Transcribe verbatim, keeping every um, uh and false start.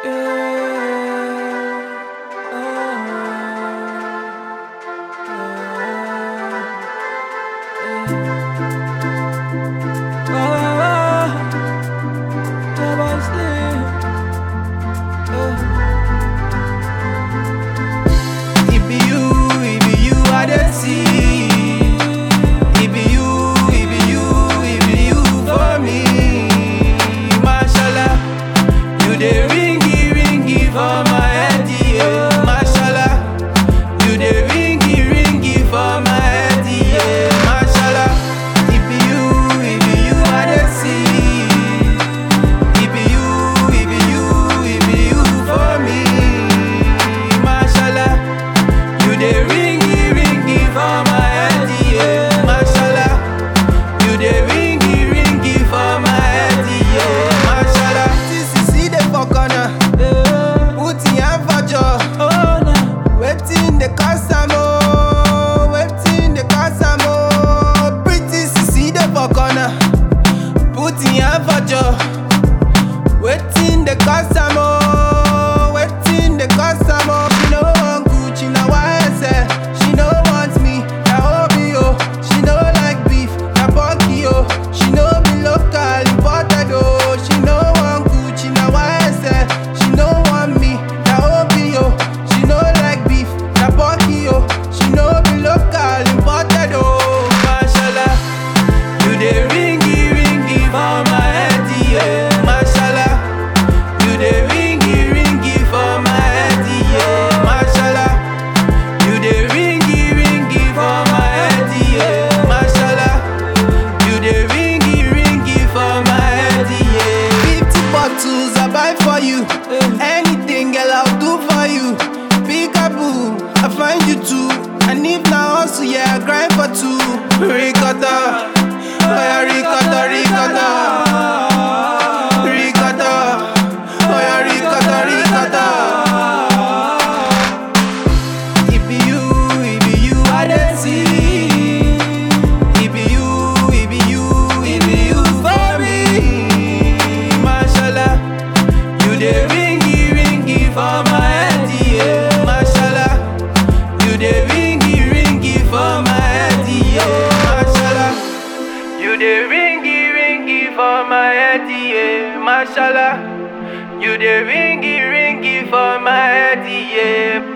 Waiting the cause I'm oh, waiting the cause I'm oh. She no want Gucci, now why I say she no want me, now Obi oh. She no like beef, now Bucky oh. She no be local, imported oh. She no want Gucci, now why I say she no want me, now Obi oh. She no like beef, now Bucky oh. She no be local, imported oh. Mashallah, you dey ringy ringy for my head, yeah. For you, anything girl I'll do for you. Peekaboo, I find you too. And if now also yeah, I grind for two. Ricotta, oh yeah, ricotta, ricotta, ricotta, oh yeah, ricotta, ricotta. It be you, it be you I dey see. It be you, it be you, it be you for me. Mashallah. You dey ringy ringy for my head, yeah. Mashallah, you dey ringy ringy for my head, yeah. Mashallah, you dey ringy ringy for my head, yeah. Mashallah, you dey ringy ringy for my head, yeah.